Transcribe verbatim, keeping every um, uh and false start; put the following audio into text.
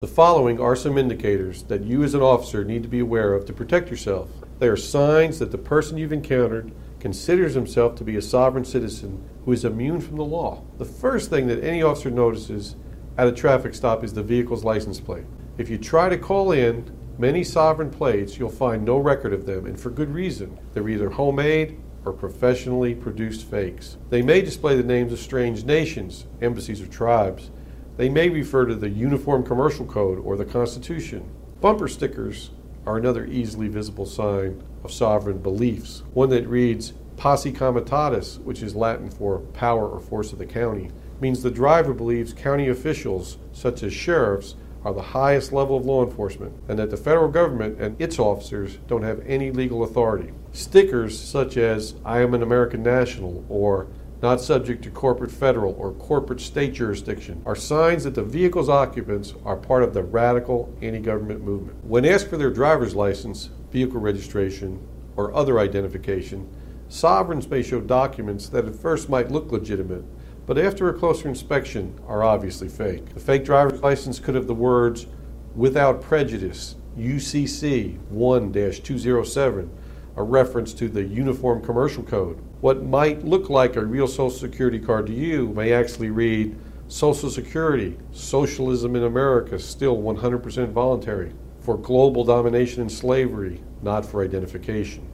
The following are some indicators that you as an officer need to be aware of to protect yourself. They are signs that the person you've encountered considers himself to be a sovereign citizen who is immune from the law. The first thing that any officer notices at a traffic stop is the vehicle's license plate. If you try to call in many sovereign plates, you'll find no record of them, and for good reason. They're either homemade or professionally produced fakes. They may display the names of strange nations, embassies, or tribes. They may refer to the Uniform Commercial Code or the Constitution. Bumper stickers are another easily visible sign of sovereign beliefs. One that reads Posse Comitatus, which is Latin for power or force of the county, means the driver believes county officials, such as sheriffs, are the highest level of law enforcement, and that the federal government and its officers don't have any legal authority. Stickers such as I am an American national or not subject to corporate federal or corporate state jurisdiction are signs that the vehicle's occupants are part of the radical anti-government movement. When asked for their driver's license, vehicle registration, or other identification, sovereigns may show documents that at first might look legitimate, but after a closer inspection are obviously fake. The fake driver's license could have the words without prejudice, U C C one dash two oh seven, a reference to the Uniform Commercial Code. What might look like a real Social Security card to you may actually read Social Security, Socialism in America, still one hundred percent voluntary, for global domination and slavery, not for identification.